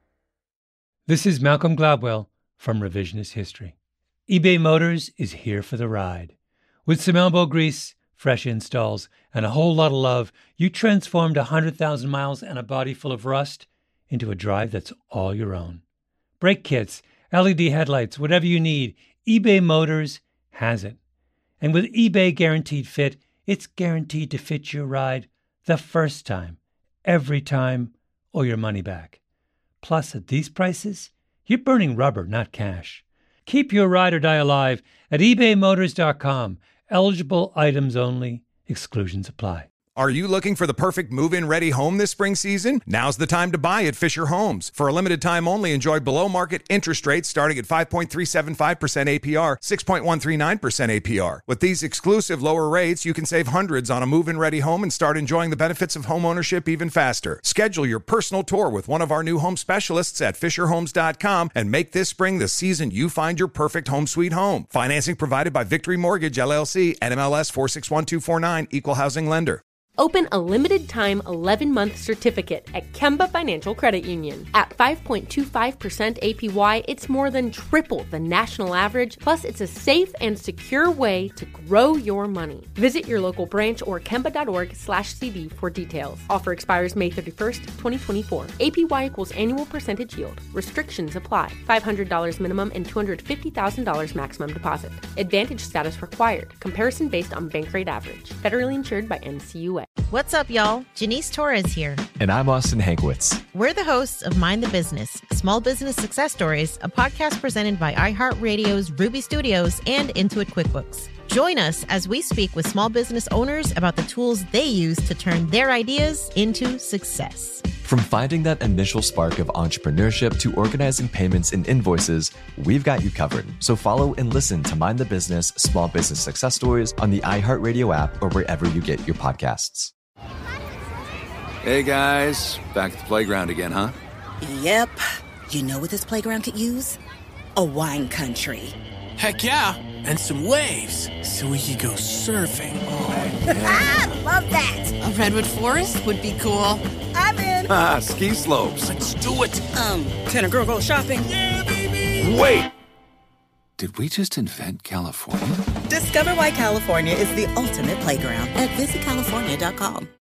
J: This is Malcolm Gladwell from Revisionist History. eBay Motors is here for the ride. With some elbow grease, fresh installs, and a whole lot of love, you transformed 100,000 miles and a body full of rust into a drive that's all your own. Brake kits, LED headlights, whatever you need, eBay Motors has it. And with eBay Guaranteed Fit, it's guaranteed to fit your ride the first time, every time, or your money back. Plus, at these prices, you're burning rubber, not cash. Keep your ride or die alive at ebaymotors.com. Eligible items only. Exclusions apply.
C: Are you looking for the perfect move-in ready home this spring season? Now's the time to buy at Fisher Homes. For a limited time only, enjoy below-market interest rates starting at 5.375% APR, 6.139% APR. With these exclusive lower rates, you can save hundreds on a move-in ready home and start enjoying the benefits of homeownership even faster. Schedule your personal tour with one of our new home specialists at FisherHomes.com and make this spring the season you find your perfect home sweet home. Financing provided by Victory Mortgage, LLC, NMLS 461249, Equal Housing Lender.
K: Open a limited-time 11-month certificate at Kemba Financial Credit Union. At 5.25% APY, it's more than triple the national average, plus it's a safe and secure way to grow your money. Visit your local branch or kemba.org/CD for details. Offer expires May 31st, 2024. APY equals annual percentage yield. Restrictions apply. $500 minimum and $250,000 maximum deposit. Advantage status required. Comparison based on bank rate average. Federally insured by NCUA.
L: What's up, y'all? Janice Torres here.
M: And I'm Austin Hankwitz.
L: We're the hosts of Mind the Business, Small Business Success Stories, a podcast presented by iHeartRadio's Ruby Studios and Intuit QuickBooks. Join us as we speak with small business owners about the tools they use to turn their ideas into success.
M: From finding that initial spark of entrepreneurship to organizing payments and invoices, we've got you covered. So follow and listen to Mind the Business, Small Business Success Stories on the iHeartRadio app or wherever you get your podcasts.
N: Hey guys, back at the playground again, huh?
O: Yep. You know what this playground could use? A wine country.
P: Heck yeah, and some waves so we could go surfing.
N: Oh, yeah.
O: Love that.
Q: A redwood forest would be cool.
O: I'm in.
N: Ski slopes.
P: Let's do it.
O: Can a girl go shopping?
P: Yeah, baby.
N: Wait! Did we just invent California?
O: Discover why California is the ultimate playground at visitcalifornia.com.